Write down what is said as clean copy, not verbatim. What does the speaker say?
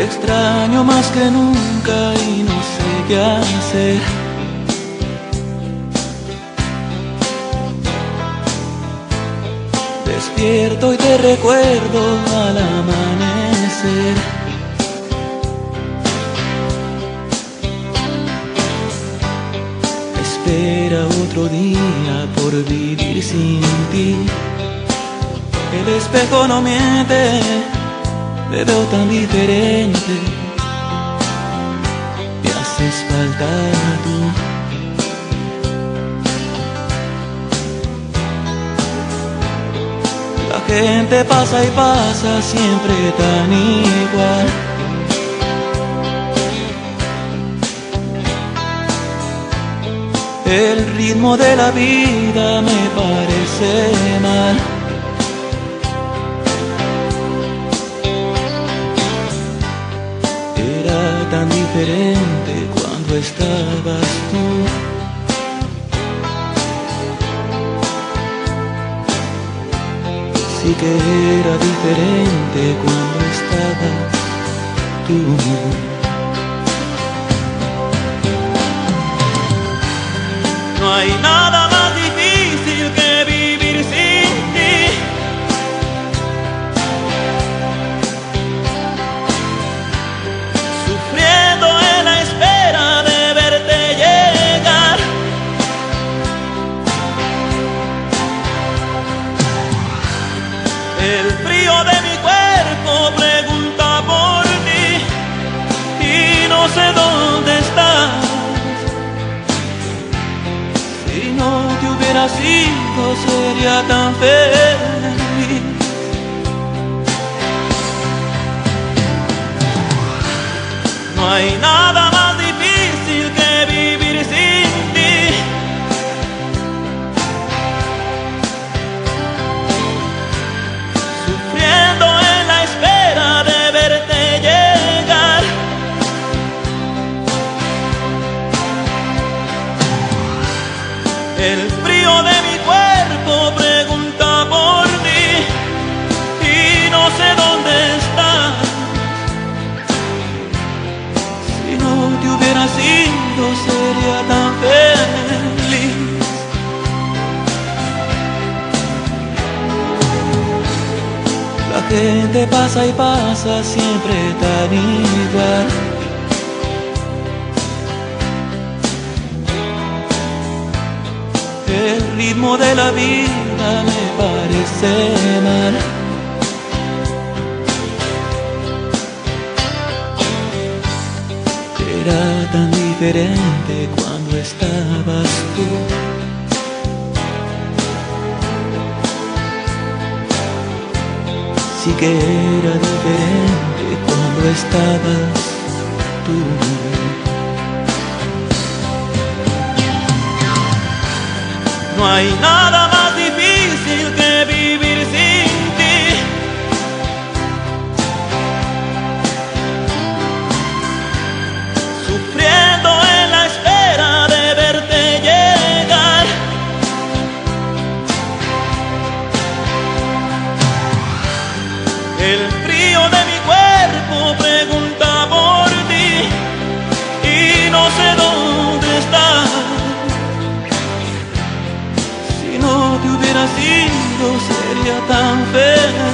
extraño más que nunca y no sé qué hacer. Despierto y te recuerdo al amanecer. Espera otro día por vivir sin ti. El espejo no miente, me veo tan diferente. Me haces falta tú. La gente pasa y pasa siempre tan igual. El ritmo de la vida me parece mal. Era tan diferente cuando estabas tú. Sí que era diferente cuando estabas tú. No hay nada más difícil que vivir sin ti. Sufriendo en la espera de verte llegar. El frío de mi cuerpo pregunta por ti y no sé dónde estás. Si no te hubieras ido sería tan feliz. No hay nada más difícil que vivir sin ti. Sufriendo en la espera de verte llegar. El frío de mi cuerpo pregunta por ti y no sé dónde estás. Si no te hubieras ido sería tan feliz. La gente pasa y pasa siempre tan igual. El ritmo de la vida me parece mal. Era tan diferente cuando estabas tú. Sí que era diferente cuando estabas tú. No hay nada más difícil que vivir sin ti. Sufriendo en la espera de verte llegar. El frío de mi cuerpo pregunta por ti y no sé dónde estás. Si no te hubieras ido sería tan feliz.